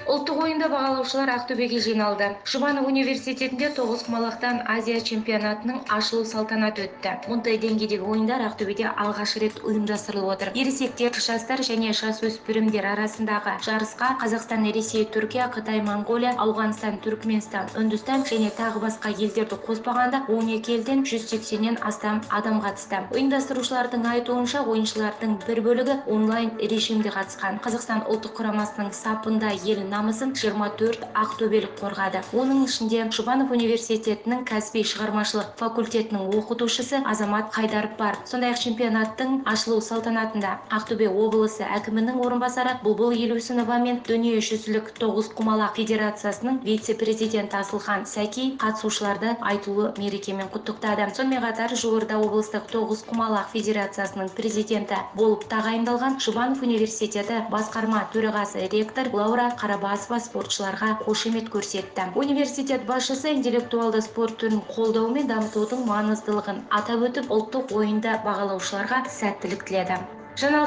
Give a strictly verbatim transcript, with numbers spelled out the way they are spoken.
Ұлттық ойында бағалаушылар Ақтөбеге жиналды. Жұбанов университетінде тоғыз құмалақтан Азия чемпионатының ашылу салтанаты өтті. Мұндай деңгейдегі ойындар Ақтөбеде алғаш рет ұйымдастырылып отыр. Ересектер, жастар және жасөспірімдер арасындағы жарысқа Қазақстан, Ресей, Түркия, Қытай, Моңғолия, Ауғанстан, Түркменстан, Үндістан және тағы басқа елдерді қоспағанда он екі елден жүз сексеннен астам адам қатысты. Ұйымдастырушылардың айтуынша, ойыншылардың бір бөлігі онлайн режимде қатысқан. Қазақстан ұлттық құрамасының сапында ел намысын жиырма төрт ақтөбелік қорғады. Оның ішінде Жұбанов университетінің кәсіби шығармашылық факультетінің оқытушысы Азамат Қайдаров бар. Сондай-ақ чемпионаттың ашылу салтанатында Ақтөбе облысы әкімінің орынбасары Бұлбұл Елеусінова мен дүниежүзілік тоғыз құмалақ федерациясының вице-президенті Асылхан Сәки қатысушыларды айтулы мерекемен құттықтады. Сонымен қатар Жуырда облыстық тоғыз құмалақ федерациясының президенті болып тағайындалған Жұбанов университеті басқарма төрағасы ректор Лаура Қарабасова спортшыларға қошемет көрсетті. Университет басшысы интеллектуалды спорт түрін қолдау мен дамытудың маңыздылығын атап өтіп, ұлттық ойында бағалаушыларға сәттілік тіледі.